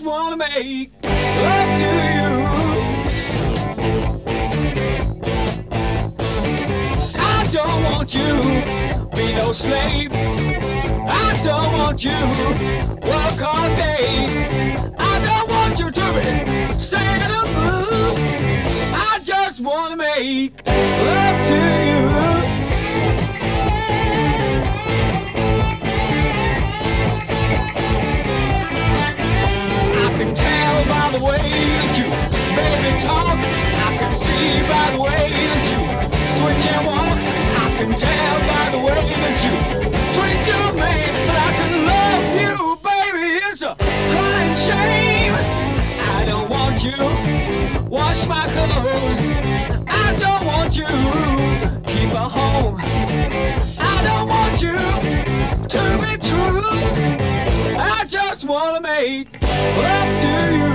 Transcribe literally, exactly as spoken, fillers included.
wanna make love to you. I don't want you be no slave. I don't want you work all day. I don't want you to be sad or blue. I just wanna make love to you. I can tell by the way that you baby talk. I can see by the way that you switch and walk. I can tell by the way that you treat your man. But I can love you, baby, it's a crying shame. I don't want you wash my clothes. I don't want you keep a home. I don't want you to be true. I just wanna make love to you.